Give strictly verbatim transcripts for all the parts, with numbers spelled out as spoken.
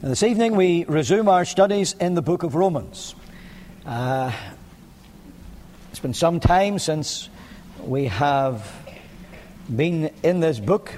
This evening we resume our studies in the book of Romans. Uh, it's been some time since we have been in this book.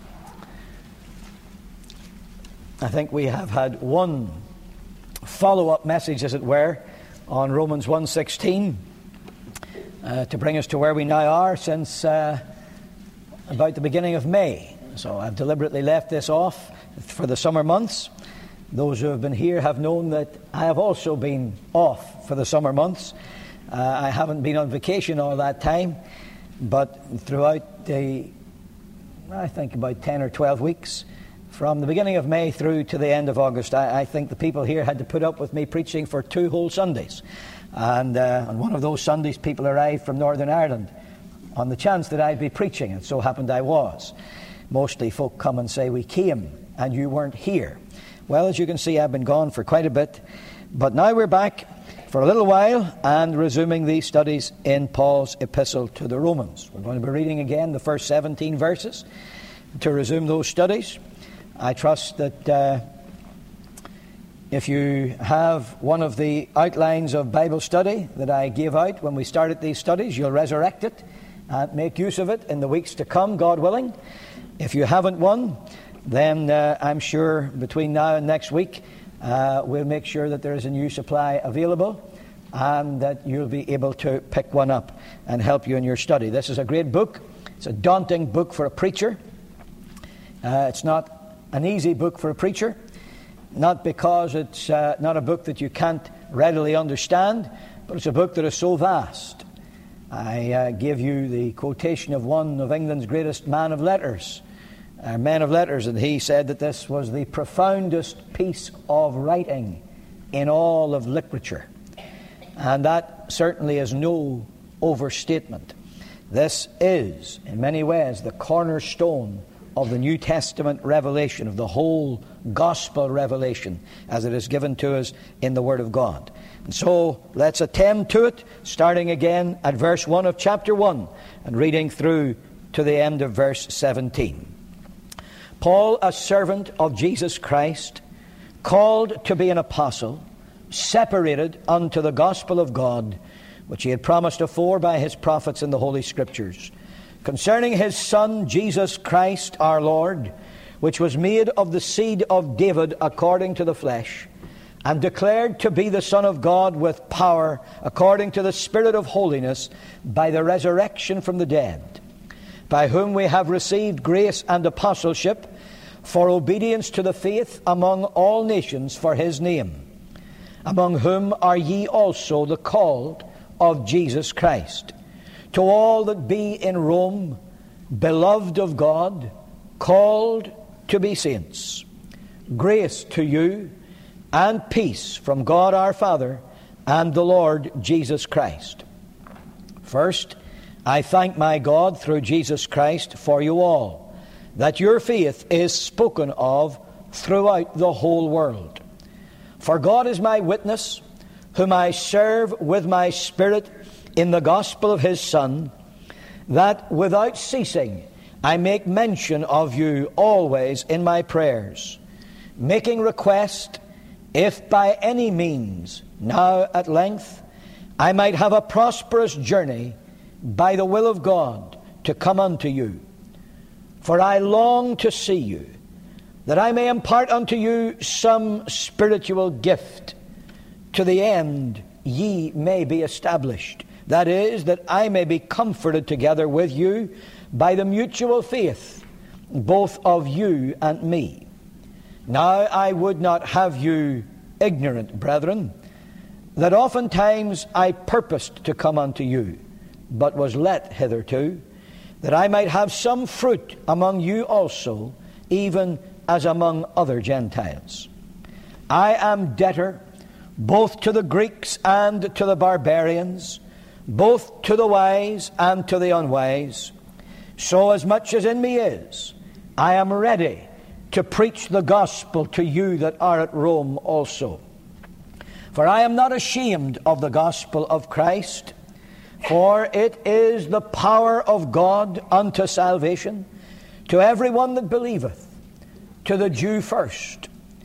I think we have had one follow-up message, as it were, on Romans one sixteen uh, to bring us to where we now are since uh, about the beginning of May. So I've deliberately left this off for the summer months. Those who have been here have known that I have also been off for the summer months. Uh, I haven't been on vacation all that time, but throughout the, I think about ten or twelve weeks, from the beginning of May through to the end of August, I, I think the people here had to put up with me preaching for two whole Sundays. And uh, on one of those Sundays, people arrived from Northern Ireland on the chance that I'd be preaching. It so happened I was. Mostly folk come and say, "We came and you weren't here." Well, as you can see, I've been gone for quite a bit, but now we're back for a little while and resuming these studies in Paul's epistle to the Romans. We're going to be reading again the first seventeen verses to resume those studies. I trust that uh, if you have one of the outlines of Bible study that I gave out when we started these studies, you'll resurrect it and make use of it in the weeks to come, God willing. If you haven't one, then uh, I'm sure between now and next week uh, we'll make sure that there is a new supply available and that you'll be able to pick one up and help you in your study. This is a great book. It's a daunting book for a preacher. Uh, it's not an easy book for a preacher, not because it's uh, not a book that you can't readily understand, but it's a book that is so vast. I uh, give you the quotation of one of England's greatest man of letters, Uh, men of letters, and he said that this was the profoundest piece of writing in all of literature. And that certainly is no overstatement. This is, in many ways, the cornerstone of the New Testament revelation, of the whole gospel revelation, as it is given to us in the Word of God. And so, let's attend to it, starting again at verse one of chapter one, and reading through to the end of verse seventeen. Paul, a servant of Jesus Christ, called to be an apostle, separated unto the gospel of God, which he had promised afore by his prophets in the Holy Scriptures, concerning his Son, Jesus Christ our Lord, which was made of the seed of David according to the flesh, and declared to be the Son of God with power, according to the Spirit of holiness, by the resurrection from the dead, by whom we have received grace and apostleship for obedience to the faith among all nations for his name, among whom are ye also the called of Jesus Christ. To all that be in Rome, beloved of God, called to be saints, grace to you and peace from God our Father and the Lord Jesus Christ. First, I thank my God through Jesus Christ for you all, that your faith is spoken of throughout the whole world. For God is my witness, whom I serve with my spirit in the gospel of his Son, that without ceasing I make mention of you always in my prayers, making request, if by any means now at length I might have a prosperous journey by the will of God to come unto you. For I long to see you, that I may impart unto you some spiritual gift, to the end ye may be established. That is, that I may be comforted together with you by the mutual faith, both of you and me. Now I would not have you ignorant, brethren, that oftentimes I purposed to come unto you, but was let hitherto, that I might have some fruit among you also, even as among other Gentiles. I am debtor both to the Greeks and to the barbarians, both to the wise and to the unwise. So as much as in me is, I am ready to preach the gospel to you that are at Rome also. For I am not ashamed of the gospel of Christ, for it is the power of God unto salvation to every one that believeth, to the Jew first,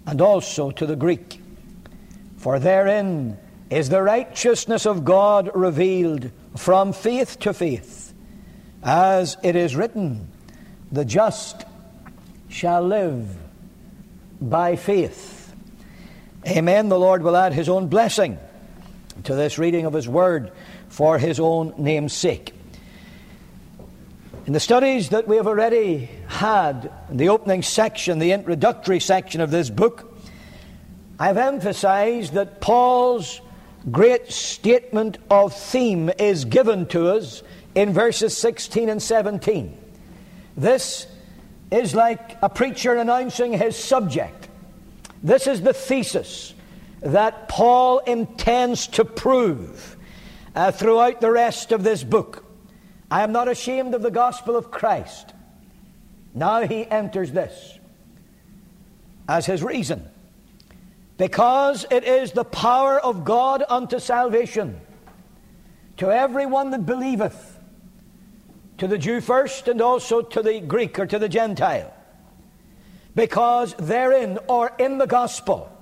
and also to the Greek. For therein is the righteousness of God revealed from faith to faith, as it is written, the just shall live by faith. Amen. The Lord will add His own blessing to this reading of His Word for His own name's sake. In the studies that we have already had, in the opening section, the introductory section of this book, I have emphasized that Paul's great statement of theme is given to us in verses sixteen and seventeen. This is like a preacher announcing his subject. This is the thesis that Paul intends to prove uh, throughout the rest of this book. I am not ashamed of the gospel of Christ. Now he enters this as his reason. Because it is the power of God unto salvation to everyone that believeth, to the Jew first and also to the Greek or to the Gentile. Because therein, or in the gospel,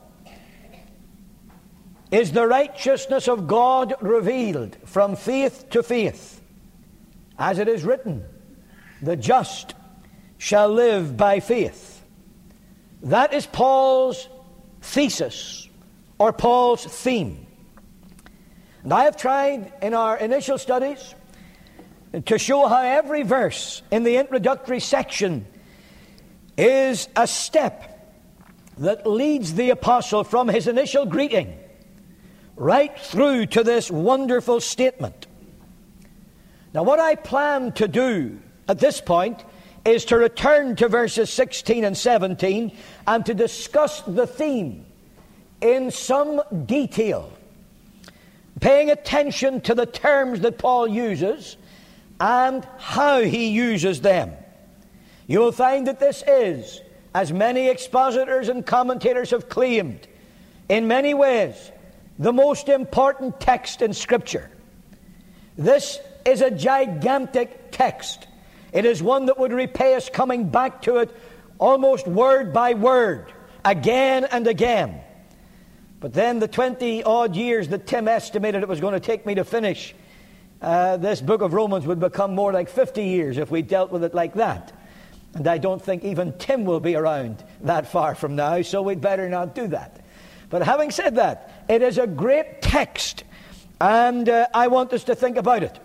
is the righteousness of God revealed from faith to faith. As it is written, the just shall live by faith. That is Paul's thesis, or Paul's theme. And I have tried in our initial studies to show how every verse in the introductory section is a step that leads the apostle from his initial greeting right through to this wonderful statement. Now, what I plan to do at this point is to return to verses sixteen and seventeen and to discuss the theme in some detail, paying attention to the terms that Paul uses and how he uses them. You will find that this is, as many expositors and commentators have claimed, in many ways, the most important text in Scripture. This is a gigantic text. It is one that would repay us coming back to it almost word by word, again and again. But then the twenty-odd years that Tim estimated it was going to take me to finish uh, this book of Romans would become more like fifty years if we dealt with it like that. And I don't think even Tim will be around that far from now, so we'd better not do that. But having said that, it is a great text, and uh, I want us to think about it.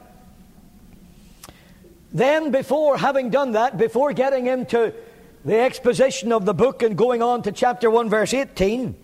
Then, before having done that, before getting into the exposition of the book and going on to chapter one, verse eighteen,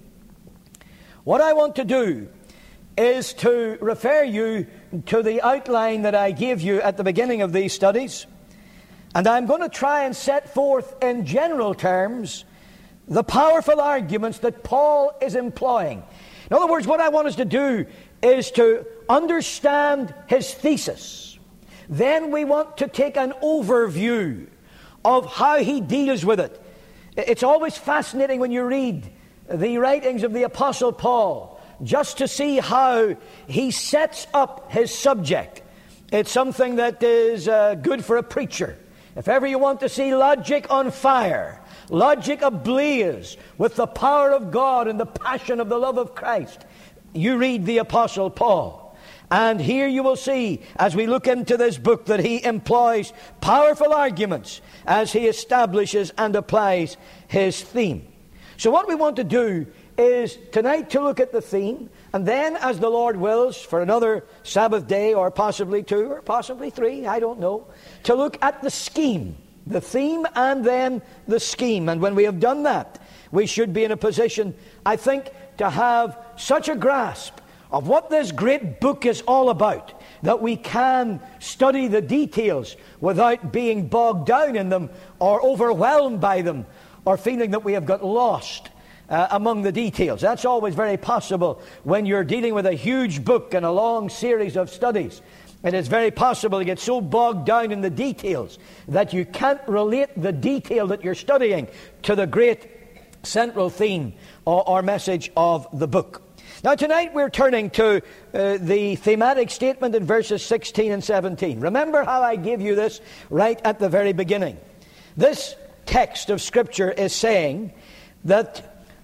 what I want to do is to refer you to the outline that I gave you at the beginning of these studies. And I'm going to try and set forth in general terms the powerful arguments that Paul is employing. In other words, what I want us to do is to understand his thesis. Then we want to take an overview of how he deals with it. It's always fascinating when you read the writings of the Apostle Paul, just to see how he sets up his subject. It's something that is uh, good for a preacher. If ever you want to see logic on fire, logic ablaze with the power of God and the passion of the love of Christ, you read the Apostle Paul. And here you will see, as we look into this book, that he employs powerful arguments as he establishes and applies his theme. So what we want to do is tonight to look at the theme, and then, as the Lord wills, for another Sabbath day, or possibly two, or possibly three, I don't know, to look at the scheme, the theme and then the scheme. And when we have done that, we should be in a position, I think, to have such a grasp of what this great book is all about, that we can study the details without being bogged down in them or overwhelmed by them or feeling that we have got lost uh, among the details. That's always very possible when you're dealing with a huge book and a long series of studies. It is very possible to get so bogged down in the details that you can't relate the detail that you're studying to the great central theme or, or message of the book. Now tonight we're turning to uh, the thematic statement in verses sixteen and seventeen. Remember how I gave you this right at the very beginning. This text of Scripture is saying that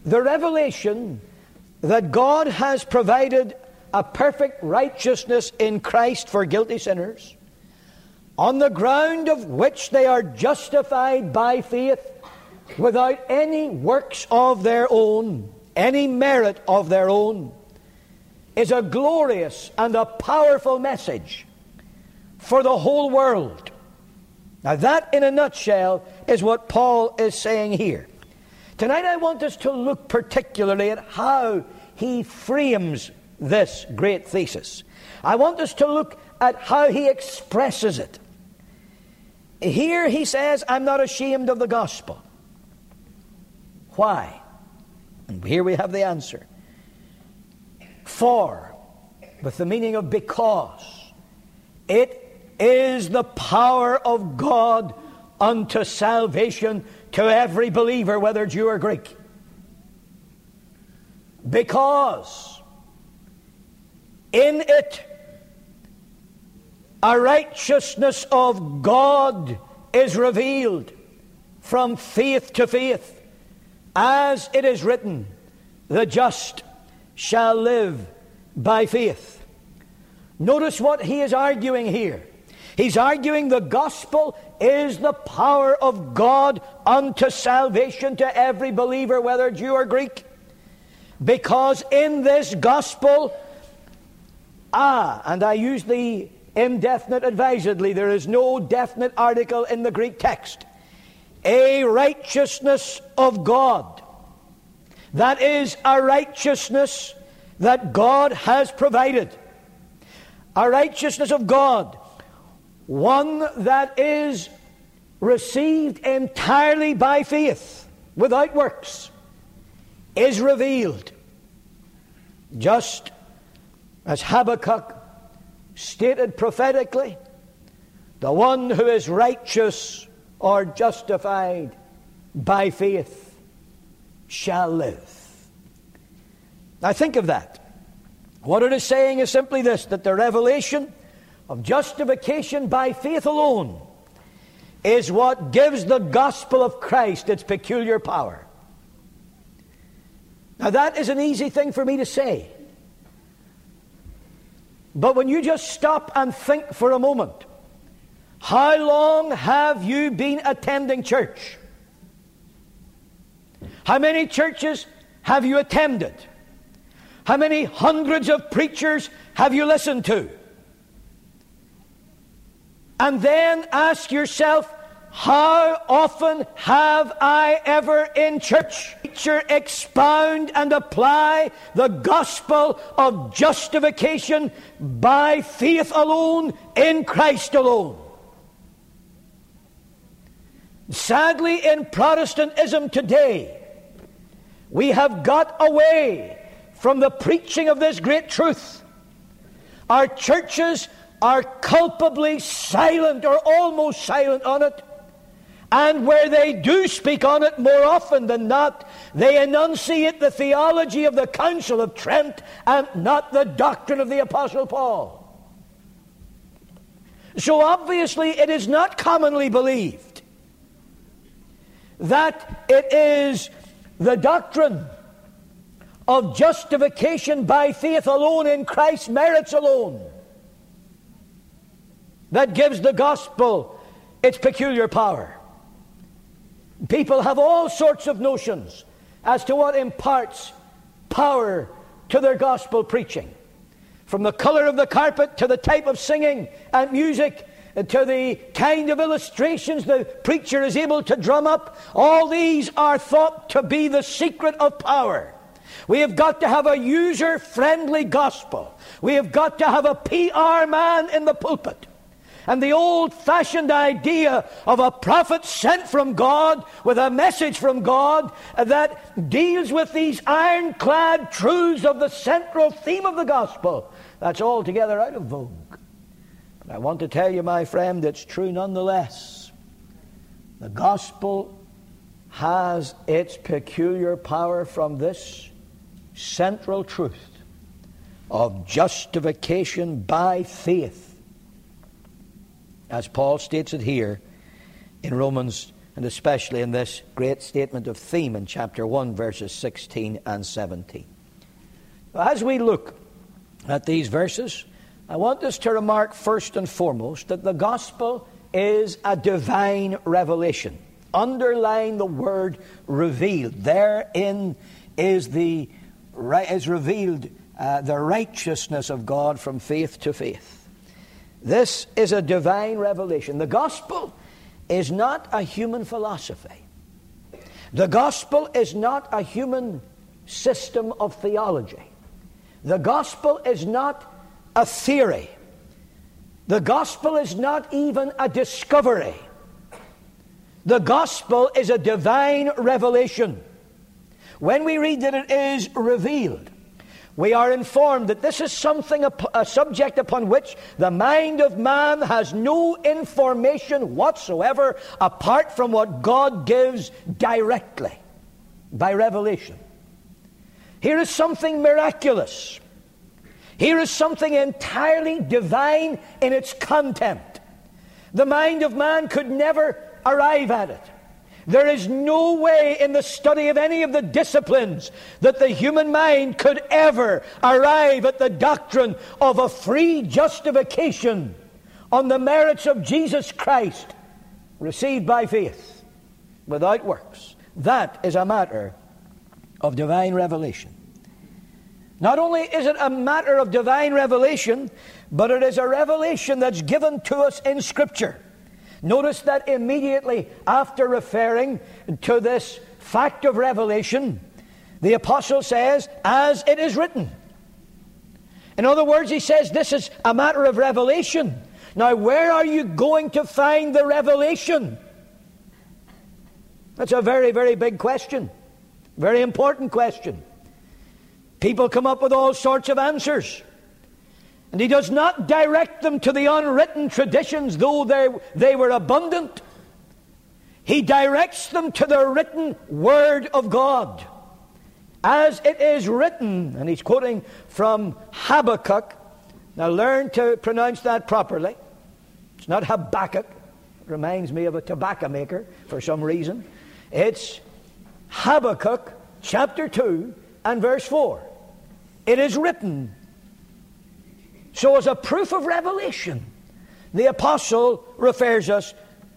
the revelation that God has provided a perfect righteousness in Christ for guilty sinners, on the ground of which they are justified by faith without any works of their own, any merit of their own, is a glorious and a powerful message for the whole world. Now that, in a nutshell, is what Paul is saying here. Tonight I want us to look particularly at how he frames this great thesis. I want us to look at how he expresses it. Here he says, I'm not ashamed of the gospel. Why? And here we have the answer. For, with the meaning of because, it is the power of God unto salvation to every believer, whether Jew or Greek. Because in it a righteousness of God is revealed from faith to faith, as it is written, the just shall live by faith. Notice what he is arguing here. He's arguing the gospel is the power of God unto salvation to every believer, whether Jew or Greek. Because in this gospel, ah, and I use the indefinite advisedly, there is no definite article in the Greek text, a righteousness of God. That is a righteousness that God has provided. A righteousness of God. One that is received entirely by faith, without works, is revealed. Just as Habakkuk stated prophetically, the one who is righteous or justified by faith shall live. Now think of that. What it is saying is simply this, that the revelation of justification by faith alone is what gives the gospel of Christ its peculiar power. Now that is an easy thing for me to say. But when you just stop and think for a moment, how long have you been attending church? How many churches have you attended? How many hundreds of preachers have you listened to? And then ask yourself, how often have I ever in church expound and apply the gospel of justification by faith alone, in Christ alone? Sadly, in Protestantism today, we have got away from the preaching of this great truth. Our churches are culpably silent, or almost silent on it. And where they do speak on it, more often than not, they enunciate the theology of the Council of Trent and not the doctrine of the Apostle Paul. So obviously it is not commonly believed that it is the doctrine of justification by faith alone, in Christ's merits alone, that gives the gospel its peculiar power. People have all sorts of notions as to what imparts power to their gospel preaching. From the color of the carpet to the type of singing and music to the kind of illustrations the preacher is able to drum up, all these are thought to be the secret of power. We have got to have a user-friendly gospel. We have got to have a P R man in the pulpit. And the old-fashioned idea of a prophet sent from God with a message from God that deals with these ironclad truths of the central theme of the gospel, that's altogether out of vogue. But I want to tell you, my friend, it's true nonetheless. The gospel has its peculiar power from this central truth of justification by faith, as Paul states it here in Romans and especially in this great statement of theme in chapter one, verses sixteen and seventeen. As we look at these verses, I want us to remark first and foremost that the gospel is a divine revelation. Underline the word revealed. Therein is the is revealed uh, the righteousness of God from faith to faith. This is a divine revelation. The gospel is not a human philosophy. The gospel is not a human system of theology. The gospel is not a theory. The gospel is not even a discovery. The gospel is a divine revelation. When we read that it is revealed, we are informed that this is something, a subject upon which the mind of man has no information whatsoever apart from what God gives directly, by revelation. Here is something miraculous. Here is something entirely divine in its content. The mind of man could never arrive at it. There is no way in the study of any of the disciplines that the human mind could ever arrive at the doctrine of a free justification on the merits of Jesus Christ received by faith without works. That is a matter of divine revelation. Not only is it a matter of divine revelation, but it is a revelation that's given to us in Scripture. Notice that immediately after referring to this fact of revelation, the apostle says, as it is written. In other words, he says this is a matter of revelation. Now, where are you going to find the revelation? That's a very, very big question. Very important question. People come up with all sorts of answers. And he does not direct them to the unwritten traditions, though they, they were abundant. He directs them to the written Word of God. As it is written, and he's quoting from Habakkuk. Now learn to pronounce that properly. It's not Habakkuk. It reminds me of a tobacco maker for some reason. It's Habakkuk chapter two and verse four. It is written. So as a proof of revelation, the apostle refers us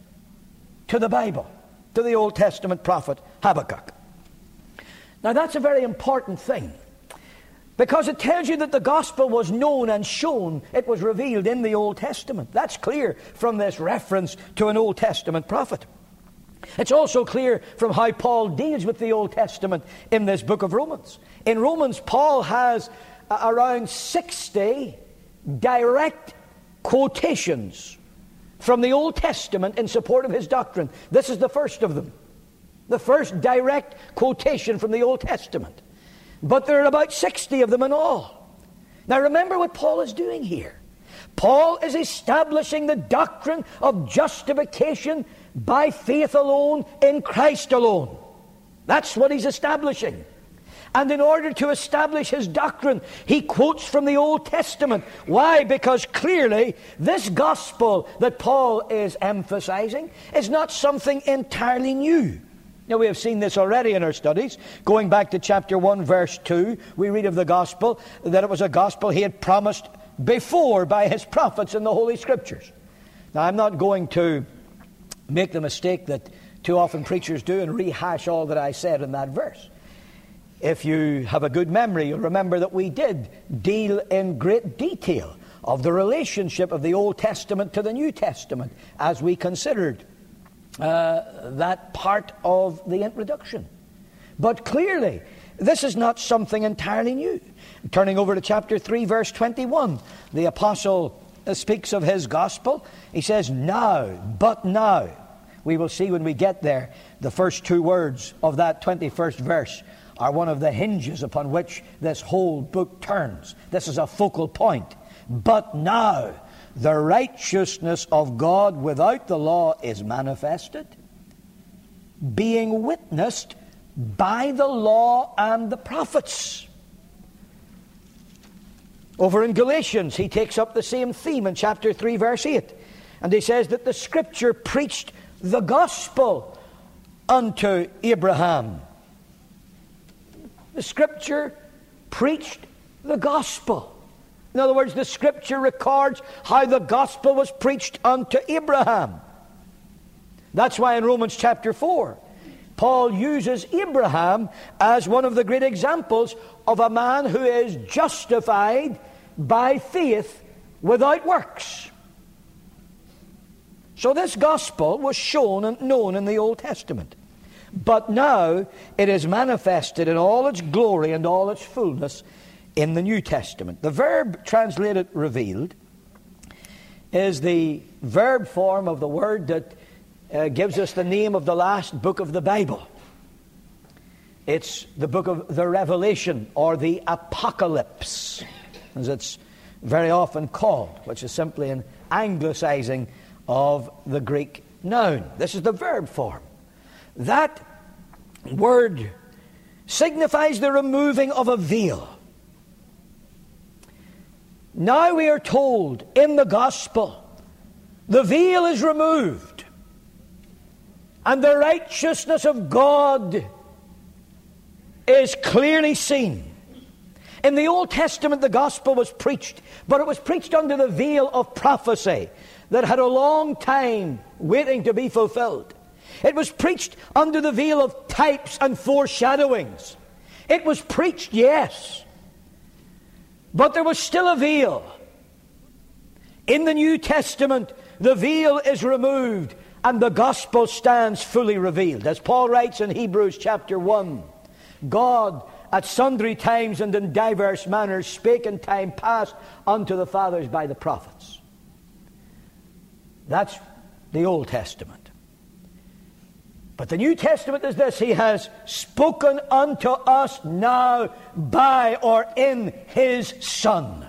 to the Bible, to the Old Testament prophet Habakkuk. Now that's a very important thing, because it tells you that the gospel was known and shown, it was revealed in the Old Testament. That's clear from this reference to an Old Testament prophet. It's also clear from how Paul deals with the Old Testament in this book of Romans. In Romans, Paul has uh, around sixty direct quotations from the Old Testament in support of his doctrine. This is the first of them. The first direct quotation from the Old Testament. But there are about sixty of them in all. Now remember what Paul is doing here. Paul is establishing the doctrine of justification by faith alone, in Christ alone. That's what he's establishing. And in order to establish his doctrine, he quotes from the Old Testament. Why? Because clearly this gospel that Paul is emphasizing is not something entirely new. Now, we have seen this already in our studies. Going back to chapter one, verse two, we read of the gospel, that it was a gospel he had promised before by his prophets in the Holy Scriptures. Now, I'm not going to make the mistake that too often preachers do and rehash all that I said in that verse. If you have a good memory, you'll remember that we did deal in great detail of the relationship of the Old Testament to the New Testament as we considered uh, that part of the introduction. But clearly, this is not something entirely new. Turning over to chapter three, verse twenty-one, the apostle speaks of his gospel. He says, now, but now. We will see when we get there, the first two words of that twenty-first verse are one of the hinges upon which this whole book turns. This is a focal point. But now, the righteousness of God without the law is manifested, being witnessed by the law and the prophets. Over in Galatians, he takes up the same theme in chapter three, verse eight. And he says that the Scripture preached the gospel unto Abraham. The Scripture preached the gospel. In other words, the Scripture records how the gospel was preached unto Abraham. That's why in Romans chapter four, Paul uses Abraham as one of the great examples of a man who is justified by faith without works. So this gospel was shown and known in the Old Testament. But now it is manifested in all its glory and all its fullness in the New Testament. The verb translated revealed is the verb form of the word that uh, gives us the name of the last book of the Bible. It's the book of the Revelation, or the Apocalypse, as it's very often called, which is simply an anglicizing of the Greek noun. This is the verb form. That word signifies the removing of a veil. Now we are told in the gospel, the veil is removed, and the righteousness of God is clearly seen. In the Old Testament, the gospel was preached, but it was preached under the veil of prophecy that had a long time waiting to be fulfilled. It was preached under the veil of types and foreshadowings. It was preached, yes, but there was still a veil. In the New Testament, the veil is removed and the gospel stands fully revealed. As Paul writes in Hebrews chapter one, God at sundry times and in diverse manners spake in time past unto the fathers by the prophets. That's the Old Testament. But the New Testament is this: He has spoken unto us now by or in His Son.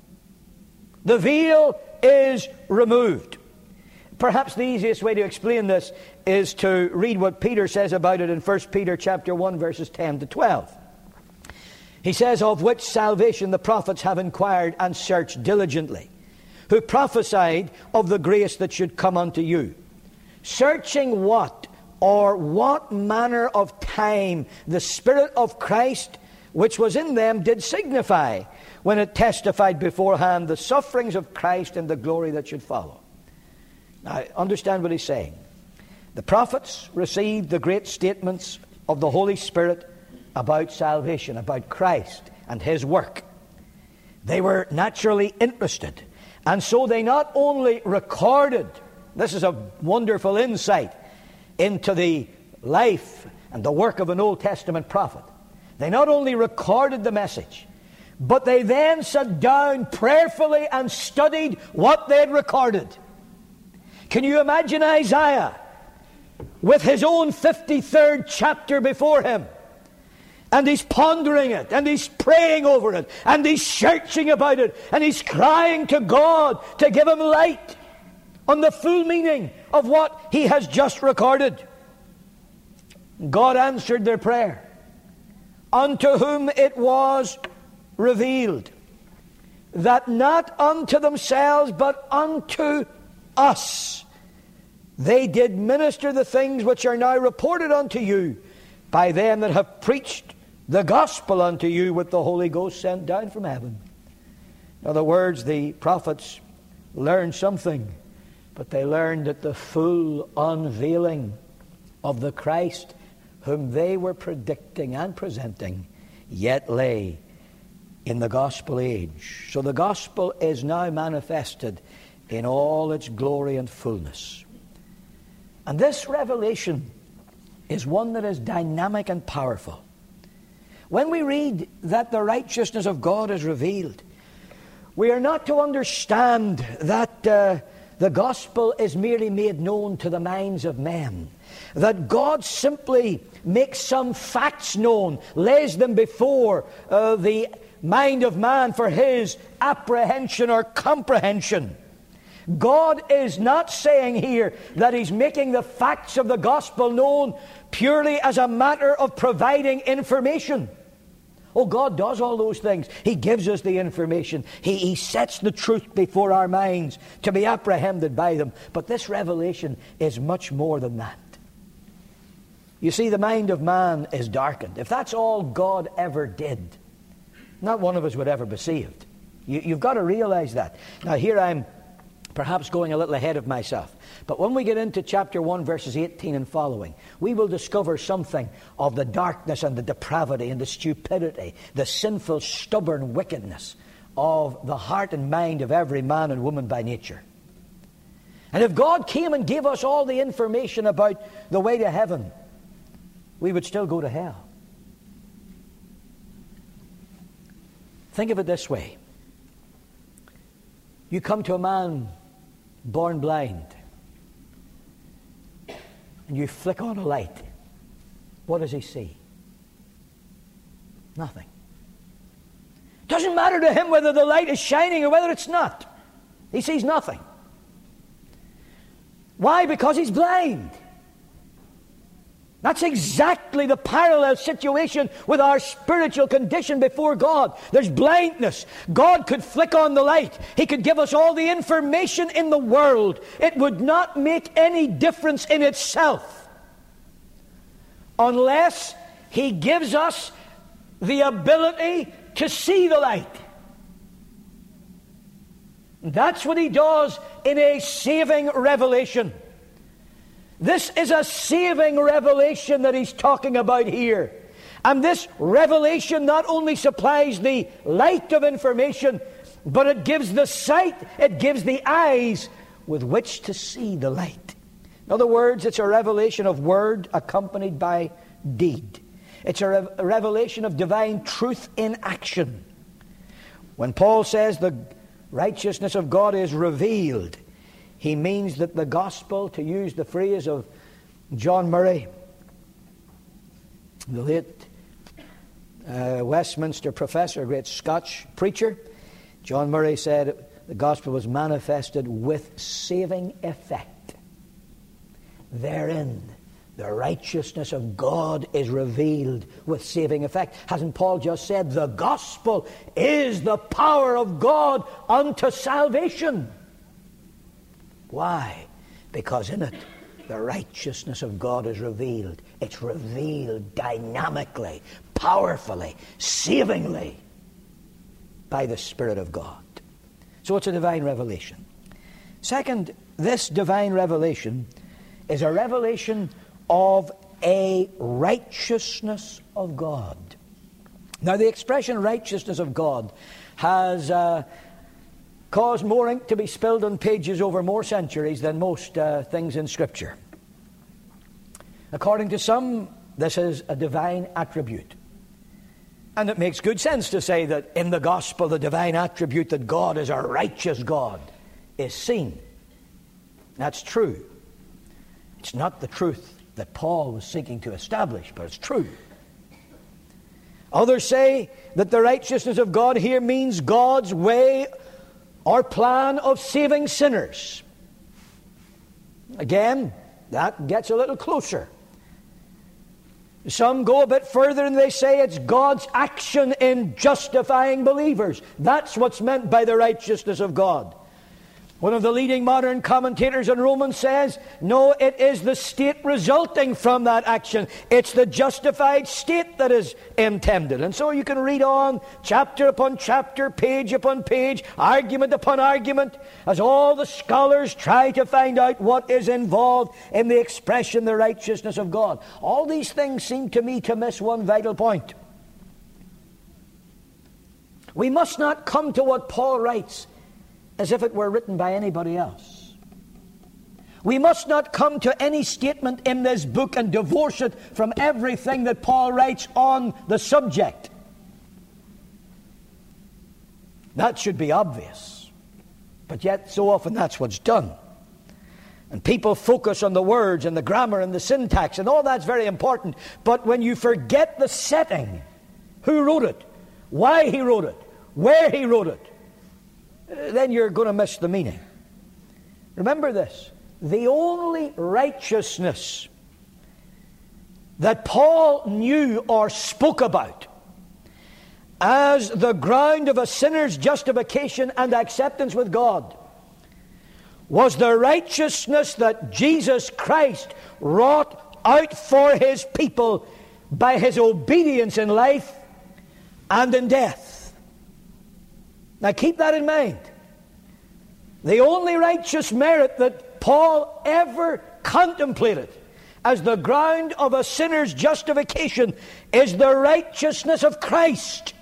The veil is removed. Perhaps the easiest way to explain this is to read what Peter says about it in First Peter chapter one, verses ten to twelve. He says, of which salvation the prophets have inquired and searched diligently, who prophesied of the grace that should come unto you, searching what or what manner of time the Spirit of Christ which was in them did signify, when it testified beforehand the sufferings of Christ and the glory that should follow. Now, understand what he's saying. The prophets received the great statements of the Holy Spirit about salvation, about Christ and His work. They were naturally interested, and so they not only recorded, this is a wonderful insight into the life and the work of an Old Testament prophet. They not only recorded the message, but they then sat down prayerfully and studied what they had recorded. Can you imagine Isaiah with his own fifty-third chapter before him? And he's pondering it, and he's praying over it, and he's searching about it, and he's crying to God to give him light on the full meaning of what he has just recorded. God answered their prayer, unto whom it was revealed, that not unto themselves, but unto us they did minister the things which are now reported unto you by them that have preached the gospel unto you with the Holy Ghost sent down from heaven. In other words, the prophets learned something, but they learned that the full unveiling of the Christ whom they were predicting and presenting yet lay in the gospel age. So the gospel is now manifested in all its glory and fullness. And this revelation is one that is dynamic and powerful. When we read that the righteousness of God is revealed, we are not to understand that uh, the gospel is merely made known to the minds of men, that God simply makes some facts known, lays them before uh, the mind of man for his apprehension or comprehension. God is not saying here that He's making the facts of the gospel known purely as a matter of providing information. Oh, God does all those things. He gives us the information. He, he sets the truth before our minds to be apprehended by them. But this revelation is much more than that. You see, the mind of man is darkened. If that's all God ever did, not one of us would ever be saved. You, you've got to realize that. Now, here I'm perhaps going a little ahead of myself. But when we get into chapter one, verses eighteen and following, we will discover something of the darkness and the depravity and the stupidity, the sinful, stubborn wickedness of the heart and mind of every man and woman by nature. And if God came and gave us all the information about the way to heaven, we would still go to hell. Think of it this way. You come to a man born blind, and you flick on a light. What does he see? Nothing. Doesn't matter to him whether the light is shining or whether it's not. He sees nothing. Why? Because he's blind. That's exactly the parallel situation with our spiritual condition before God. There's blindness. God could flick on the light. He could give us all the information in the world. It would not make any difference in itself unless He gives us the ability to see the light. That's what He does in a saving revelation. This is a saving revelation that He's talking about here. And this revelation not only supplies the light of information, but it gives the sight, it gives the eyes with which to see the light. In other words, it's a revelation of word accompanied by deed. It's a, rev- a revelation of divine truth in action. When Paul says the righteousness of God is revealed, he means that the gospel, to use the phrase of John Murray, the late uh, Westminster professor, great Scotch preacher, John Murray said the gospel was manifested with saving effect. Therein, the righteousness of God is revealed with saving effect. Hasn't Paul just said the gospel is the power of God unto salvation? Why? Because in it, the righteousness of God is revealed. It's revealed dynamically, powerfully, savingly by the Spirit of God. So it's a divine revelation. Second, this divine revelation is a revelation of a righteousness of God. Now, the expression righteousness of God has Uh, caused more ink to be spilled on pages over more centuries than most uh, things in Scripture. According to some, this is a divine attribute. And it makes good sense to say that in the gospel, the divine attribute that God is a righteous God is seen. That's true. It's not the truth that Paul was seeking to establish, but it's true. Others say that the righteousness of God here means God's way or plan of saving sinners. Again, that gets a little closer. Some go a bit further and they say it's God's action in justifying believers. That's what's meant by the righteousness of God. One of the leading modern commentators on Romans says, no, it is the state resulting from that action. It's the justified state that is intended. And so you can read on, chapter upon chapter, page upon page, argument upon argument, as all the scholars try to find out what is involved in the expression, the righteousness of God. All these things seem to me to miss one vital point. We must not come to what Paul writes as if it were written by anybody else. We must not come to any statement in this book and divorce it from everything that Paul writes on the subject. That should be obvious. But yet, so often that's what's done. And people focus on the words and the grammar and the syntax, and all that's very important. But when you forget the setting, who wrote it, why he wrote it, where he wrote it, then you're going to miss the meaning. Remember this. The only righteousness that Paul knew or spoke about as the ground of a sinner's justification and acceptance with God was the righteousness that Jesus Christ wrought out for his people by his obedience in life and in death. Now keep that in mind. The only righteous merit that Paul ever contemplated as the ground of a sinner's justification is the righteousness of Christ.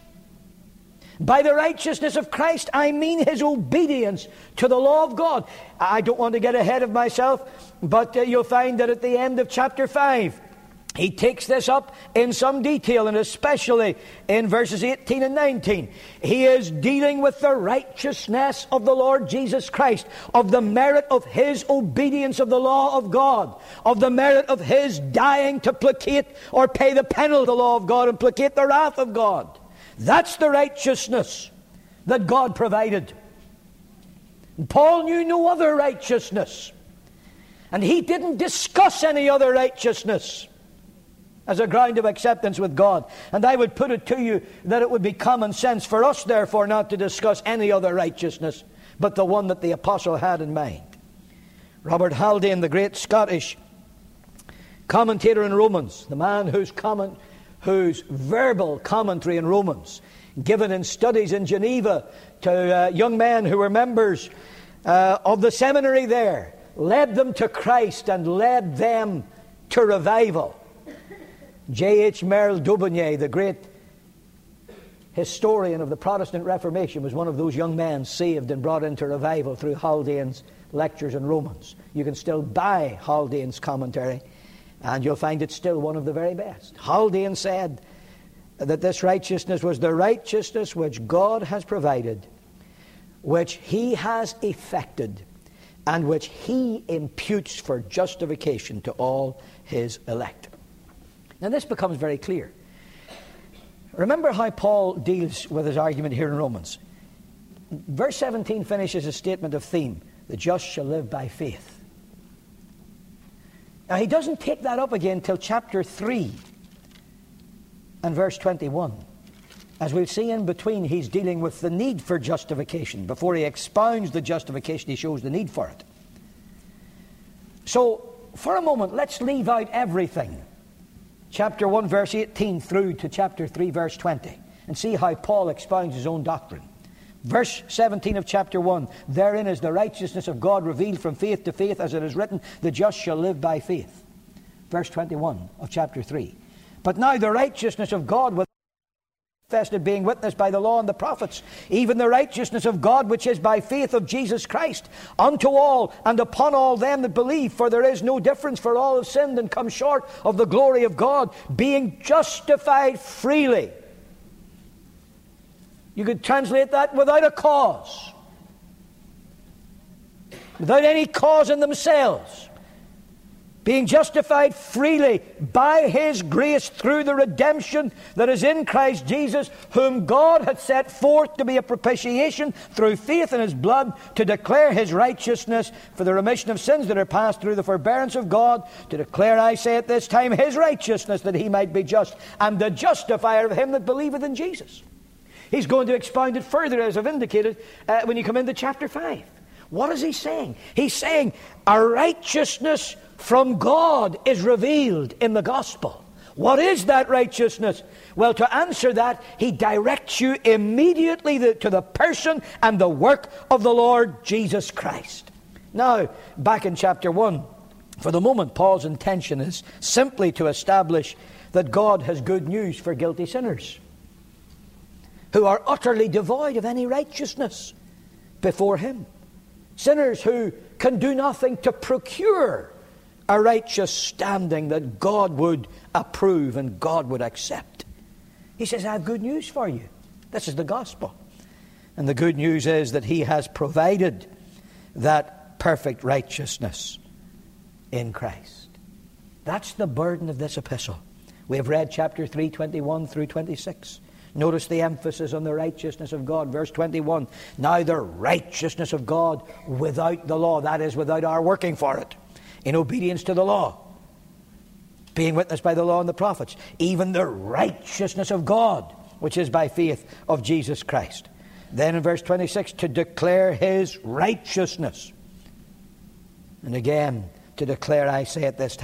By the righteousness of Christ, I mean his obedience to the law of God. I don't want to get ahead of myself, but uh, you'll find that at the end of chapter five, he takes this up in some detail, and especially in verses eighteen and nineteen. He is dealing with the righteousness of the Lord Jesus Christ, of the merit of his obedience of the law of God, of the merit of his dying to placate or pay the penalty of the law of God and placate the wrath of God. That's the righteousness that God provided. And Paul knew no other righteousness, and he didn't discuss any other righteousness as a ground of acceptance with God. And I would put it to you that it would be common sense for us, therefore, not to discuss any other righteousness but the one that the apostle had in mind. Robert Haldane, the great Scottish commentator in Romans, the man whose comment, whose verbal commentary in Romans, given in studies in Geneva to uh, young men who were members uh, of the seminary there, led them to Christ and led them to revival. J H Merle Daubigny, the great historian of the Protestant Reformation, was one of those young men saved and brought into revival through Haldane's lectures in Romans. You can still buy Haldane's commentary, and you'll find it still one of the very best. Haldane said that this righteousness was the righteousness which God has provided, which he has effected, and which he imputes for justification to all his elect. Now this becomes very clear. Remember how Paul deals with his argument here in Romans. Verse seventeen finishes a statement of theme: the just shall live by faith. Now he doesn't take that up again till chapter three and verse twenty-one. As we'll see in between, he's dealing with the need for justification. Before he expounds the justification, he shows the need for it. So, for a moment, let's leave out everything. Chapter one, verse eighteen through to chapter three, verse twenty, and see how Paul expounds his own doctrine. Verse seventeen of chapter one, therein is the righteousness of God revealed from faith to faith, as it is written, the just shall live by faith. Verse twenty-one of chapter three, but now the righteousness of God with manifested, being witnessed by the law and the prophets, even the righteousness of God which is by faith of Jesus Christ, unto all and upon all them that believe. For there is no difference, for all have sinned and come short of the glory of God, being justified freely. You could translate that without a cause, without any cause in themselves. Being justified freely by his grace through the redemption that is in Christ Jesus, whom God had set forth to be a propitiation through faith in his blood, to declare his righteousness for the remission of sins that are passed through the forbearance of God, to declare, I say at this time, his righteousness, that he might be just, and the justifier of him that believeth in Jesus. He's going to expound it further, as I've indicated, uh, when you come into chapter five. What is he saying? He's saying a righteousness from God is revealed in the gospel. What is that righteousness? Well, to answer that, he directs you immediately the, to the person and the work of the Lord Jesus Christ. Now, back in chapter one, for the moment, Paul's intention is simply to establish that God has good news for guilty sinners who are utterly devoid of any righteousness before him. Sinners who can do nothing to procure a righteous standing that God would approve and God would accept. He says, I have good news for you. This is the gospel. And the good news is that he has provided that perfect righteousness in Christ. That's the burden of this epistle. We have read chapter three, twenty-one through twenty-six. Notice the emphasis on the righteousness of God. Verse twenty-one, now the righteousness of God without the law, that is, without our working for it, in obedience to the law, being witnessed by the law and the prophets, even the righteousness of God, which is by faith of Jesus Christ. Then in verse twenty-six, to declare his righteousness. And again, to declare, I say at this time,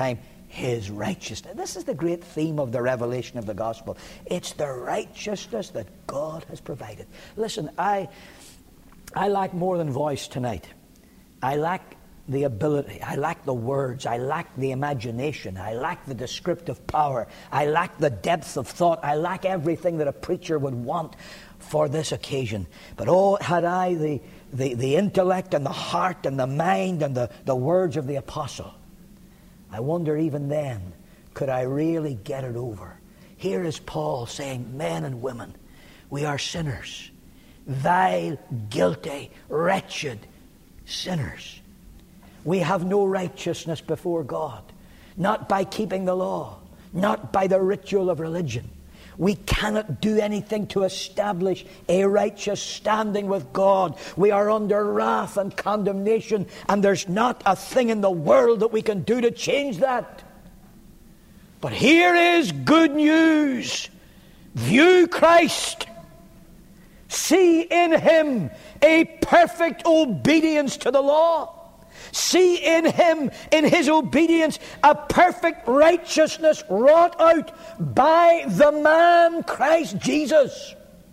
His righteousness. This is the great theme of the revelation of the gospel. It's the righteousness that God has provided. Listen, I, I lack more than voice tonight. I lack the ability. I lack the words. I lack the imagination. I lack the descriptive power. I lack the depth of thought. I lack everything that a preacher would want for this occasion. But oh, had I the, the, the intellect and the heart and the mind and the, the words of the apostle, I wonder even then, could I really get it over? Here is Paul saying, men and women, we are sinners. Vile, guilty, wretched sinners. We have no righteousness before God. Not by keeping the law. Not by the ritual of religion. We cannot do anything to establish a righteous standing with God. We are under wrath and condemnation, and there's not a thing in the world that we can do to change that. But here is good news. View Christ. See in Him a perfect obedience to the law. See in Him, in His obedience, a perfect righteousness wrought out by the man Christ Jesus.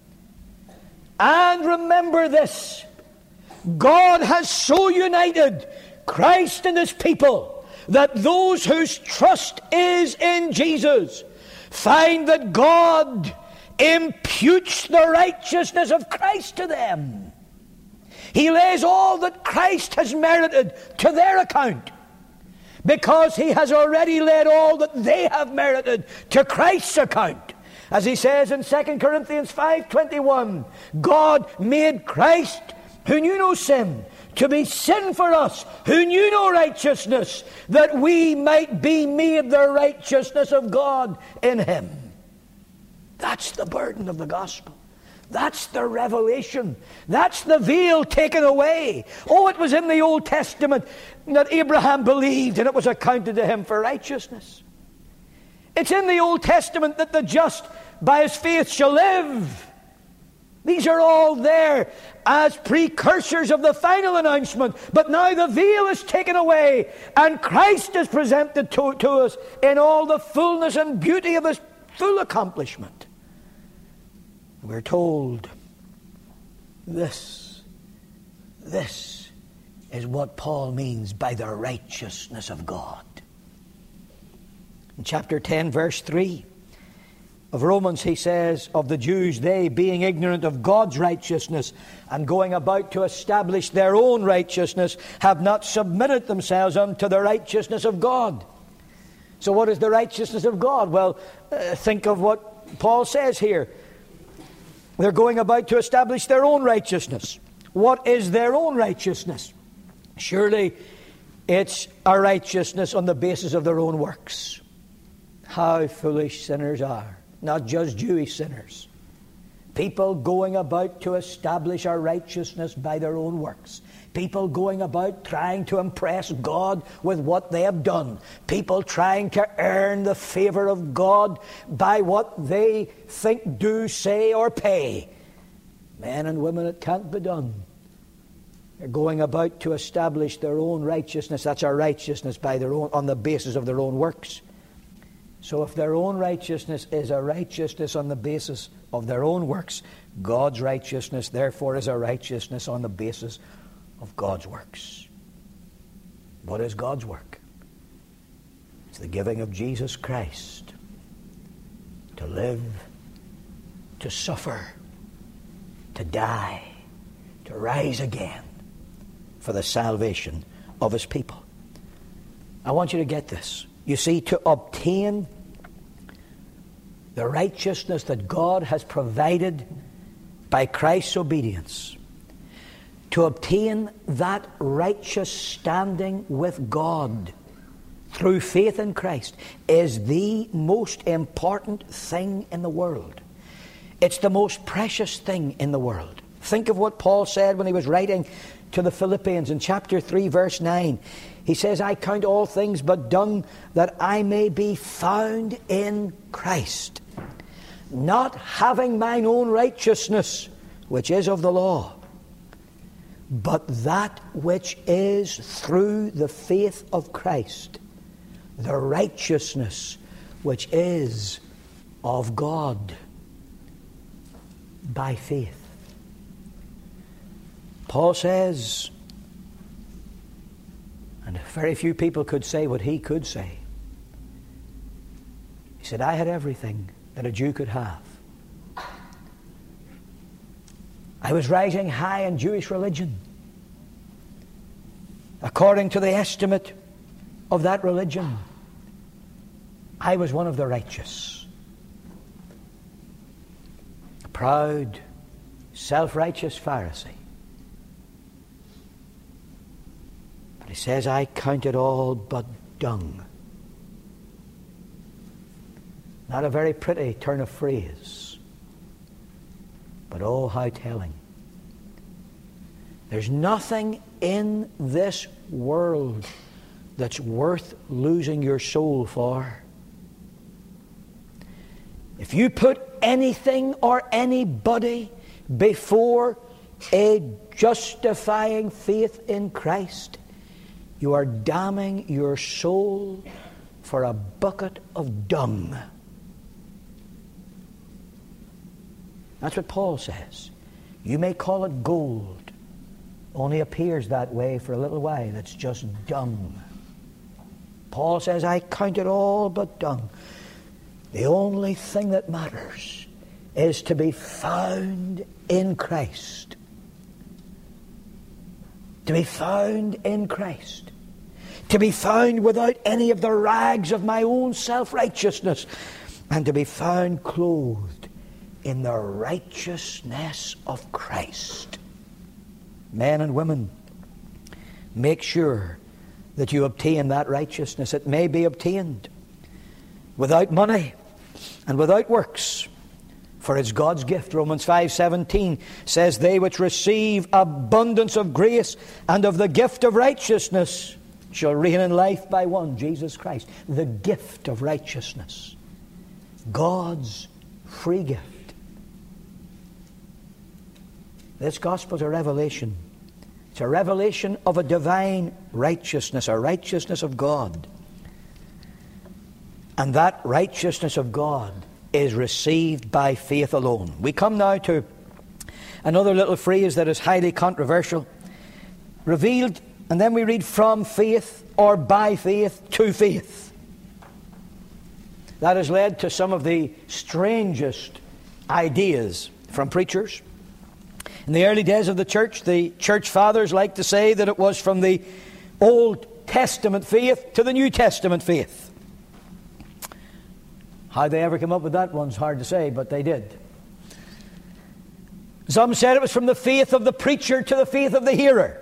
And remember this, God has so united Christ and His people that those whose trust is in Jesus find that God imputes the righteousness of Christ to them. He lays all that Christ has merited to their account, because He has already laid all that they have merited to Christ's account. As he says in Second Corinthians five twenty-one, God made Christ, who knew no sin, to be sin for us, who knew no righteousness, that we might be made the righteousness of God in Him. That's the burden of the gospel. That's the revelation. That's the veil taken away. Oh, it was in the Old Testament that Abraham believed and it was accounted to him for righteousness. It's in the Old Testament that the just by his faith shall live. These are all there as precursors of the final announcement. But now the veil is taken away and Christ is presented to, to us in all the fullness and beauty of His full accomplishment. We're told this, this is what Paul means by the righteousness of God. In chapter ten, verse three of Romans, he says, of the Jews, they being ignorant of God's righteousness and going about to establish their own righteousness, have not submitted themselves unto the righteousness of God. So what is the righteousness of God? Well, uh, think of what Paul says here. They're going about to establish their own righteousness. What is their own righteousness? Surely it's a righteousness on the basis of their own works. How foolish sinners are. Not just Jewish sinners. People going about to establish our righteousness by their own works. People going about trying to impress God with what they have done. People trying to earn the favor of God by what they think, do, say, or pay. Men and women, it can't be done. They're going about to establish their own righteousness. That's our righteousness by their own, on the basis of their own works. So if their own righteousness is a righteousness on the basis of their own works, God's righteousness, therefore, is a righteousness on the basis of God's works. What is God's work? It's the giving of Jesus Christ to live, to suffer, to die, to rise again for the salvation of His people. I want you to get this. You see, to obtain the righteousness that God has provided by Christ's obedience, to obtain that righteous standing with God through faith in Christ, is the most important thing in the world. It's the most precious thing in the world. Think of what Paul said when he was writing to the Philippians in chapter three, verse nine. He says, I count all things but dung, that I may be found in Christ, not having mine own righteousness, which is of the law, but that which is through the faith of Christ, the righteousness which is of God by faith. Paul says, and very few people could say what he could say. He said, I had everything that a Jew could have. I was rising high in Jewish religion. According to the estimate of that religion, I was one of the righteous. A proud, self-righteous Pharisee. But he says, I count it all but dung. Not a very pretty turn of phrase, but oh, how telling. There's nothing in this world that's worth losing your soul for. If you put anything or anybody before a justifying faith in Christ, you are damning your soul for a bucket of dung. That's what Paul says. You may call it gold. Only appears that way for a little while. It's just dung. Paul says, I count it all but dung. The only thing that matters is to be found in Christ. To be found in Christ. To be found without any of the rags of my own self-righteousness. And to be found clothed in the righteousness of Christ. Men and women, make sure that you obtain that righteousness. It may be obtained without money and without works, for it's God's gift. Romans five seventeen says, they which receive abundance of grace and of the gift of righteousness shall reign in life by one, Jesus Christ. The gift of righteousness. God's free gift. This gospel is a revelation. It's a revelation of a divine righteousness, a righteousness of God. And that righteousness of God is received by faith alone. We come now to another little phrase that is highly controversial. Revealed, and then we read from faith or by faith to faith. That has led to some of the strangest ideas from preachers. In the early days of the church, the church fathers liked to say that it was from the Old Testament faith to the New Testament faith. How they ever came up with that one's hard to say, but they did. Some said it was from the faith of the preacher to the faith of the hearer.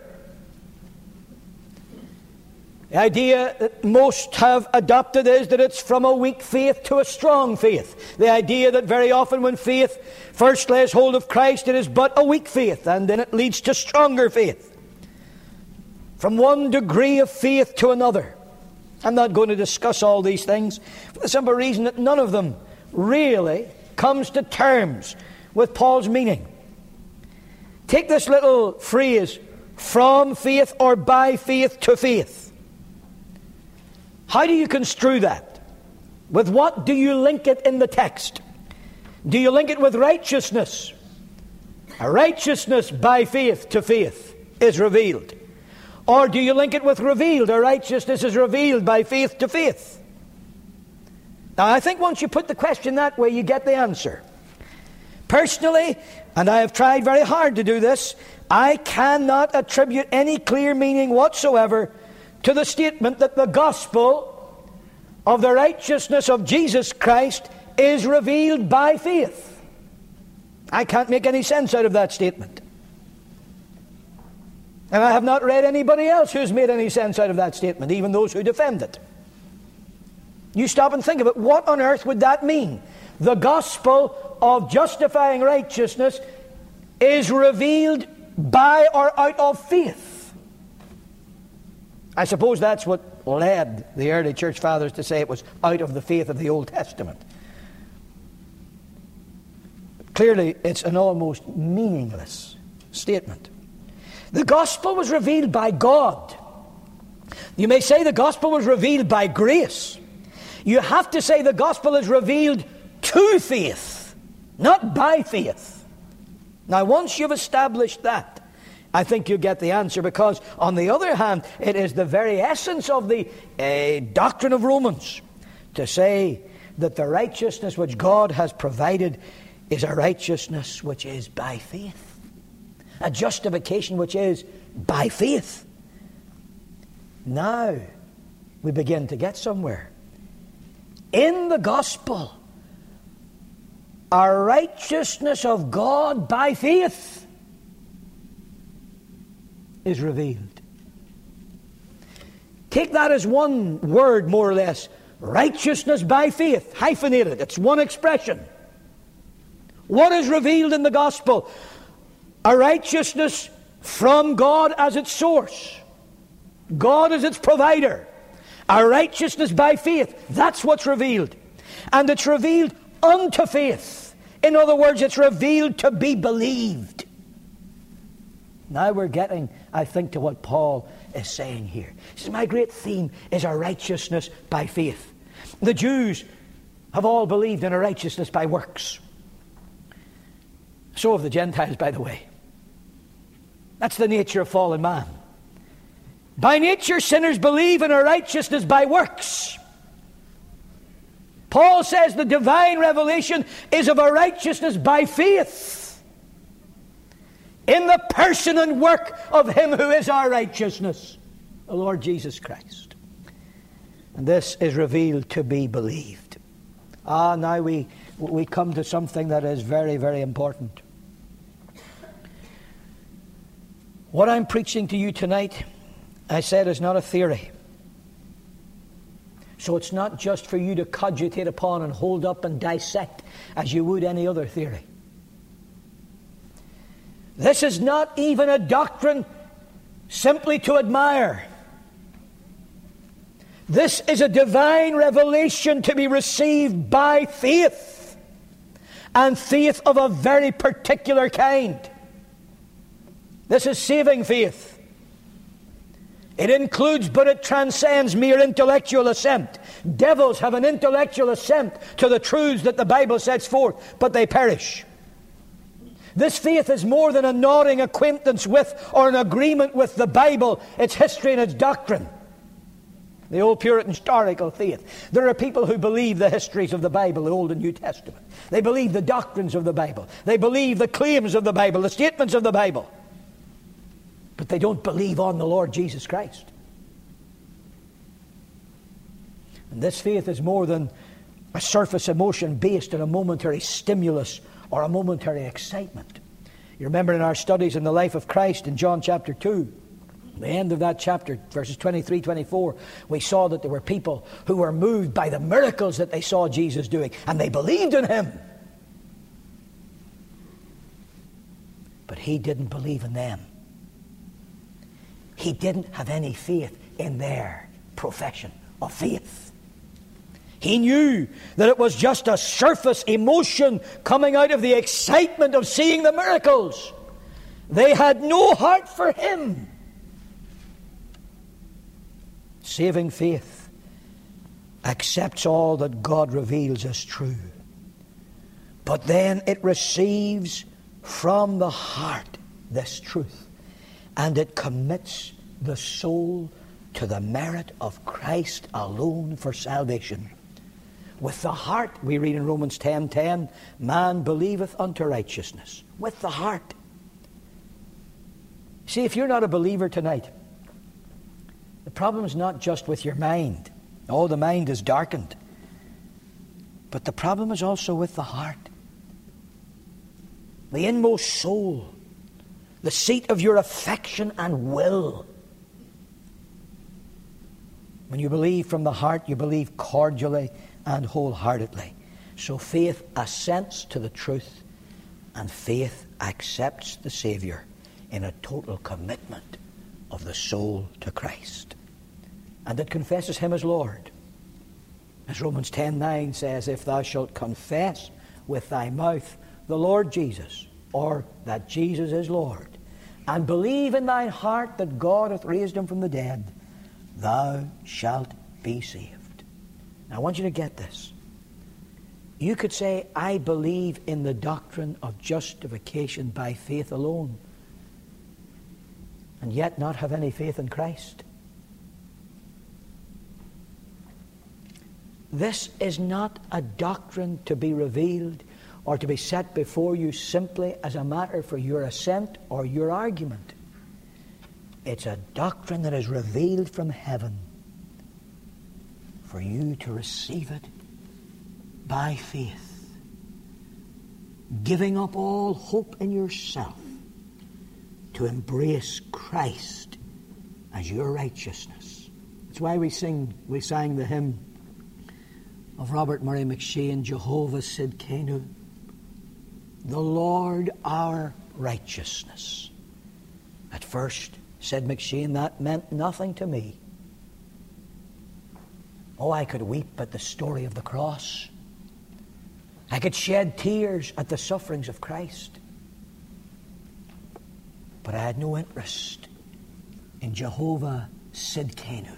The idea that most have adopted is that it's from a weak faith to a strong faith. The idea that very often when faith first lays hold of Christ, it is but a weak faith, and then it leads to stronger faith. From one degree of faith to another. I'm not going to discuss all these things for the simple reason that none of them really comes to terms with Paul's meaning. Take this little phrase, from faith or by faith to faith. How do you construe that? With what do you link it in the text? Do you link it with righteousness? A righteousness by faith to faith is revealed. Or do you link it with revealed? A righteousness is revealed by faith to faith. Now I think once you put the question that way, you get the answer. Personally, and I have tried very hard to do this, I cannot attribute any clear meaning whatsoever to the statement that the gospel of the righteousness of Jesus Christ is revealed by faith. I can't make any sense out of that statement. And I have not read anybody else who's made any sense out of that statement, even those who defend it. You stop and think of it. What on earth would that mean? The gospel of justifying righteousness is revealed by or out of faith. I suppose that's what led the early church fathers to say it was out of the faith of the Old Testament. Clearly, it's an almost meaningless statement. The gospel was revealed by God. You may say the gospel was revealed by grace. You have to say the gospel is revealed to faith, not by faith. Now, once you've established that, I think you get the answer, because on the other hand, it is the very essence of the uh, doctrine of Romans to say that the righteousness which God has provided is a righteousness which is by faith, a justification which is by faith. Now we begin to get somewhere. In the gospel, our righteousness of God by faith is revealed. Take that as one word, more or less. Righteousness by faith, hyphenated. It's one expression. What is revealed in the gospel? A righteousness from God as its source. God as its provider. A righteousness by faith. That's what's revealed. And it's revealed unto faith. In other words, it's revealed to be believed. Now we're getting, I think, to what Paul is saying here. He says, my great theme is a righteousness by faith. The Jews have all believed in a righteousness by works. So have the Gentiles, by the way. That's the nature of fallen man. By nature, sinners believe in a righteousness by works. Paul says the divine revelation is of a righteousness by faith in the person and work of Him who is our righteousness, the Lord Jesus Christ. And this is revealed to be believed. Ah, now we, we come to something that is very, very important. What I'm preaching to you tonight, I said, is not a theory. So it's not just for you to cogitate upon and hold up and dissect as you would any other theory. This is not even a doctrine simply to admire. This is a divine revelation to be received by faith, and faith of a very particular kind. This is saving faith. It includes, but it transcends mere intellectual assent. Devils have an intellectual assent to the truths that the Bible sets forth, but they perish. This faith is more than a nodding acquaintance with or an agreement with the Bible, its history and its doctrine. The old Puritan historical faith. There are people who believe the histories of the Bible, the Old and New Testament. They believe the doctrines of the Bible. They believe the claims of the Bible, the statements of the Bible. But they don't believe on the Lord Jesus Christ. And this faith is more than a surface emotion based on a momentary stimulus or a momentary excitement. You remember in our studies in the life of Christ in John chapter two, the end of that chapter, verses twenty-three, twenty-four, we saw that there were people who were moved by the miracles that they saw Jesus doing, and they believed in Him. But He didn't believe in them. He didn't have any faith in their profession of faith. He knew that it was just a surface emotion coming out of the excitement of seeing the miracles. They had no heart for Him. Saving faith accepts all that God reveals as true. But then it receives from the heart this truth. And it commits the soul to the merit of Christ alone for salvation. With the heart, we read in Romans ten ten, man believeth unto righteousness. With the heart. See, if you're not a believer tonight, the problem is not just with your mind. Oh, the mind is darkened. But the problem is also with the heart. The inmost soul. The seat of your affection and will. When you believe from the heart, you believe cordially and wholeheartedly. So faith assents to the truth, and faith accepts the Saviour in a total commitment of the soul to Christ. And it confesses Him as Lord. As Romans ten nine says, if thou shalt confess with thy mouth the Lord Jesus, or that Jesus is Lord, and believe in thine heart that God hath raised Him from the dead, thou shalt be saved. Now I want you to get this. You could say, I believe in the doctrine of justification by faith alone, and yet not have any faith in Christ. This is not a doctrine to be revealed or to be set before you simply as a matter for your assent or your argument. It's a doctrine that is revealed from heaven for you to receive it by faith, giving up all hope in yourself to embrace Christ as your righteousness. That's why we sing, we sang the hymn of Robert Murray McShane, Jehovah Sidkenu, the Lord our righteousness. At first, said McShane, that meant nothing to me. Oh, I could weep at the story of the cross. I could shed tears at the sufferings of Christ. But I had no interest in Jehovah Sidkenu.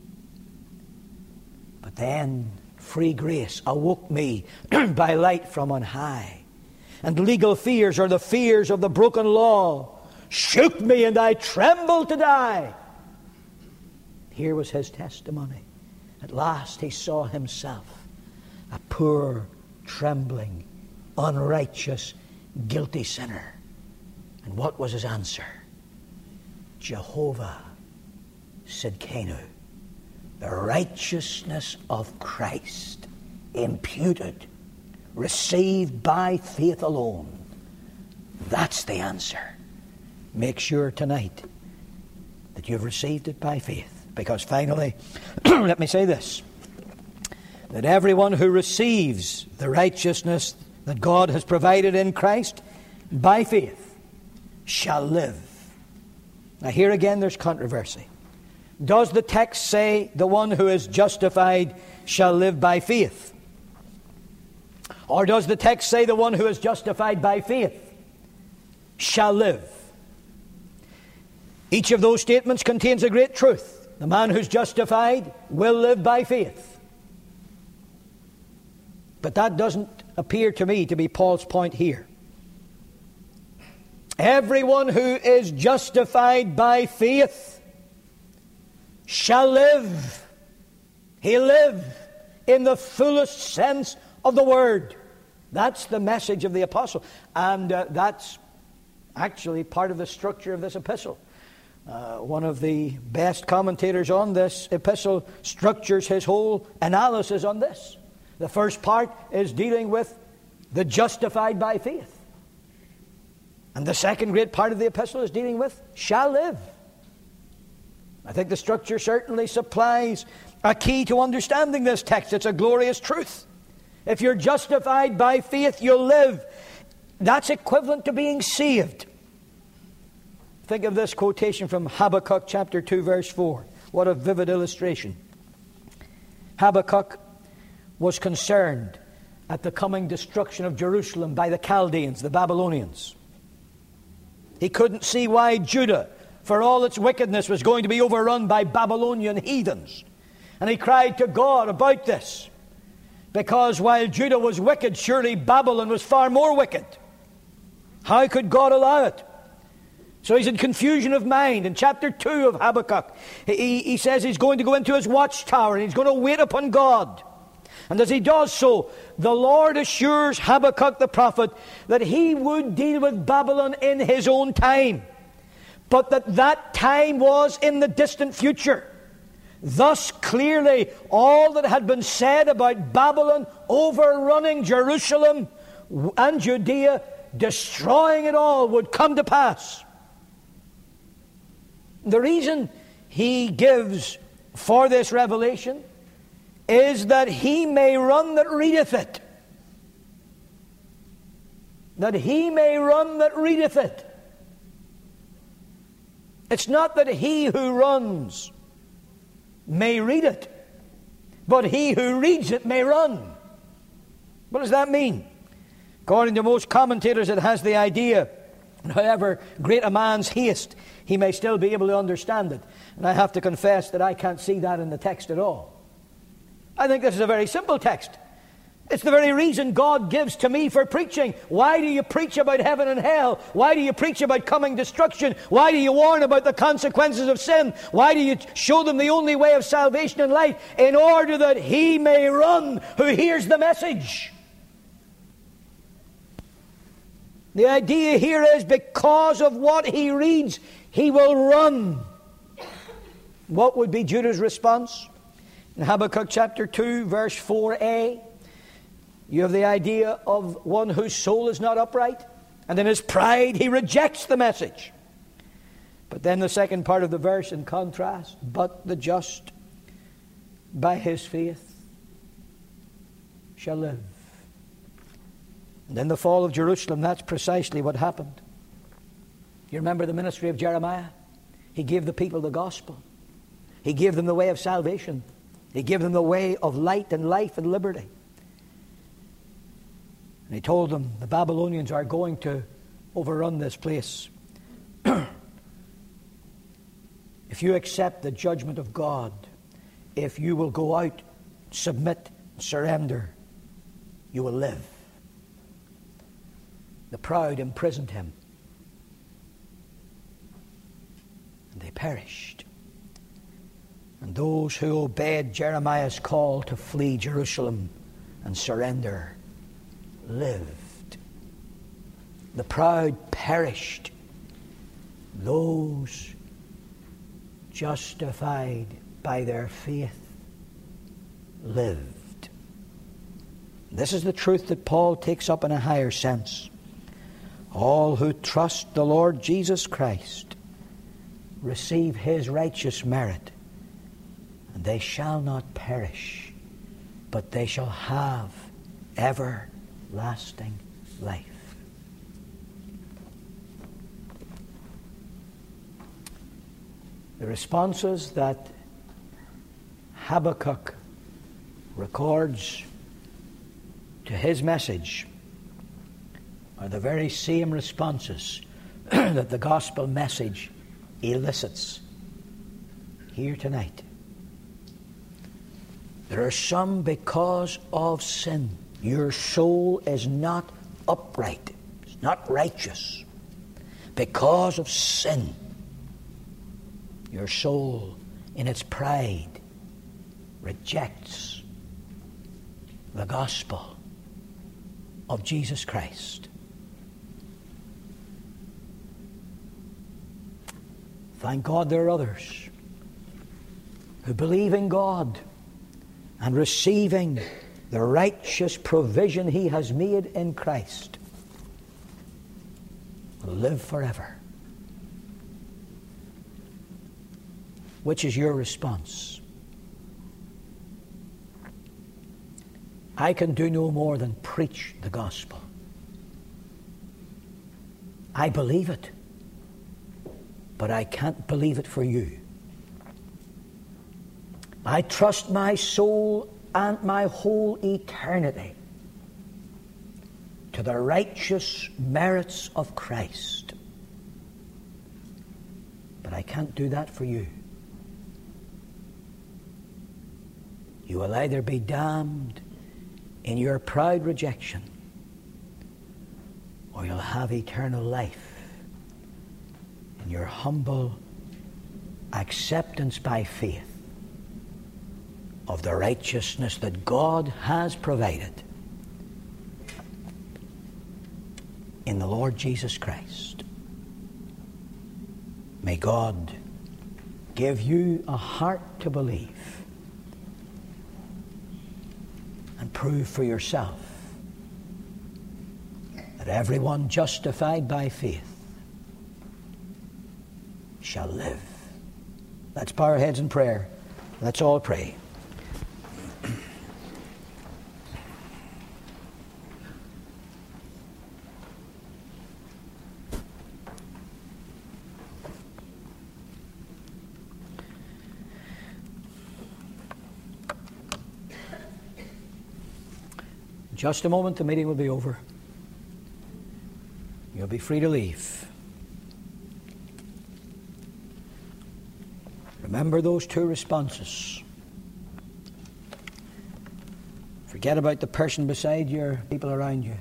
But then free grace awoke me by light from on high. And legal fears, or the fears of the broken law, shook me, and I trembled to die. Here was his testimony. At last he saw himself a poor, trembling, unrighteous, guilty sinner. And what was his answer? Jehovah Sidkenu, the righteousness of Christ, imputed, received by faith alone. That's the answer. Make sure tonight that you've received it by faith. Because finally, let me say this, that everyone who receives the righteousness that God has provided in Christ by faith shall live. Now here again there's controversy. Does the text say the one who is justified shall live by faith? Or does the text say the one who is justified by faith shall live? Each of those statements contains a great truth. The man who's justified will live by faith. But that doesn't appear to me to be Paul's point here. Everyone who is justified by faith shall live. He'll live in the fullest sense of the word. That's the message of the apostle. And uh, that's actually part of the structure of this epistle. Uh, one of the best commentators on this epistle structures his whole analysis on this. The first part is dealing with the justified by faith. And the second great part of the epistle is dealing with shall live. I think the structure certainly supplies a key to understanding this text. It's a glorious truth. If you're justified by faith, you'll live. That's equivalent to being saved. Think of this quotation from Habakkuk chapter two, verse four. What a vivid illustration. Habakkuk was concerned at the coming destruction of Jerusalem by the Chaldeans, the Babylonians. He couldn't see why Judah, for all its wickedness, was going to be overrun by Babylonian heathens. And he cried to God about this. Because while Judah was wicked, surely Babylon was far more wicked. How could God allow it? So he's in confusion of mind. In chapter two of Habakkuk, he, he says he's going to go into his watchtower and he's going to wait upon God. And as he does so, the Lord assures Habakkuk the prophet that he would deal with Babylon in his own time, but that that time was in the distant future. Thus clearly all that had been said about Babylon overrunning Jerusalem and Judea, destroying it all, would come to pass. The reason he gives for this revelation is that he may run that readeth it. That he may run that readeth it. It's not that he who runs may read it, but he who reads it may run. What does that mean? According to most commentators, it has the idea And however great a man's haste, he may still be able to understand it. And I have to confess that I can't see that in the text at all. I think this is a very simple text. It's the very reason God gives to me for preaching. Why do you preach about heaven and hell? Why do you preach about coming destruction? Why do you warn about the consequences of sin? Why do you show them the only way of salvation and life? In order that he may run who hears the message. The idea here is because of what he reads, he will run. What would be Judah's response? In Habakkuk chapter two, verse four a, you have the idea of one whose soul is not upright, and in his pride he rejects the message. But then the second part of the verse in contrast, but the just by his faith shall live. And in the fall of Jerusalem, that's precisely what happened. You remember the ministry of Jeremiah? He gave the people the gospel. He gave them the way of salvation. He gave them the way of light and life and liberty. And he told them, the Babylonians are going to overrun this place. If you accept the judgment of God, if you will go out, submit, surrender, you will live. The proud imprisoned him, and they perished. And those who obeyed Jeremiah's call to flee Jerusalem and surrender lived. The proud perished. Those justified by their faith lived. This is the truth that Paul takes up in a higher sense. All who trust the Lord Jesus Christ receive his righteous merit, and they shall not perish, but they shall have everlasting life. The responses that Habakkuk records to his message are the very same responses that the gospel message elicits here tonight. There are some because of sin. Your soul is not upright. It's not righteous. Because of sin, your soul in its pride rejects the gospel of Jesus Christ. Thank God there are others who believe in God and receiving the righteous provision he has made in Christ will live forever. Which is your response? I can do no more than preach the gospel. I believe it, but I can't believe it for you. I trust my soul and my whole eternity to the righteous merits of Christ. But I can't do that for you. You will either be damned in your proud rejection, or you'll have eternal life in your humble acceptance by faith of the righteousness that God has provided in the Lord Jesus Christ. May God give you a heart to believe and prove for yourself that everyone justified by faith shall live. Let's bow our heads in prayer. Let's all pray. Just a moment, the meeting will be over. You'll be free to leave. Remember those two responses. Forget about the person beside you or people around you.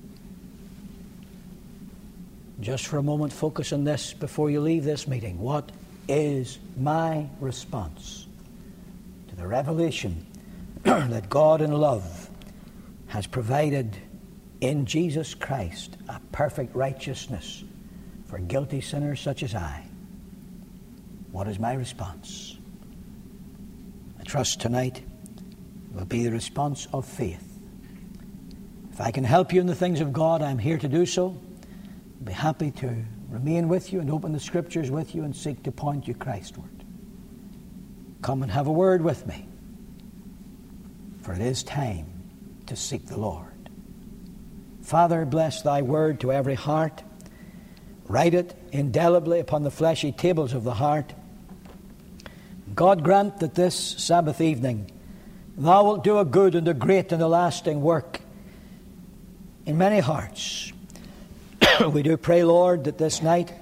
Just for a moment, focus on this before you leave this meeting. What is my response to the revelation that God in love has provided in Jesus Christ a perfect righteousness for guilty sinners such as I? What is my response? I trust tonight will be the response of faith. If I can help you in the things of God, I'm here to do so. I'll be happy to remain with you and open the Scriptures with you and seek to point you Christward. Come and have a word with me, for it is time to seek the Lord. Father, bless thy word to every heart. Write it indelibly upon the fleshy tables of the heart. God grant that this Sabbath evening thou wilt do a good and a great and a lasting work in many hearts. We do pray, Lord, that this night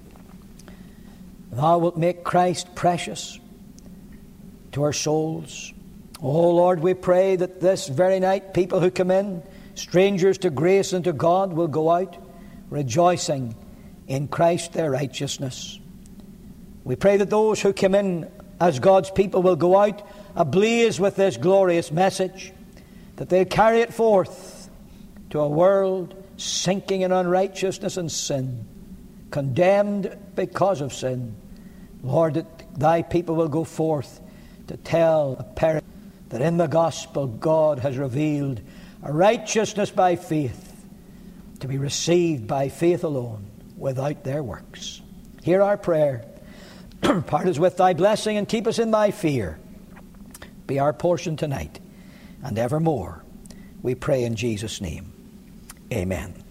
thou wilt make Christ precious to our souls. Oh, Lord, we pray that this very night people who come in, strangers to grace and to God, will go out rejoicing in Christ their righteousness. We pray that those who come in as God's people will go out ablaze with this glorious message, that they'll carry it forth to a world sinking in unrighteousness and sin, condemned because of sin. Lord, that thy people will go forth to tell a parent that in the gospel God has revealed a righteousness by faith, to be received by faith alone, without their works. Hear our prayer. Part us with thy blessing and keep us in thy fear. Be our portion tonight and evermore. We pray in Jesus' name. Amen.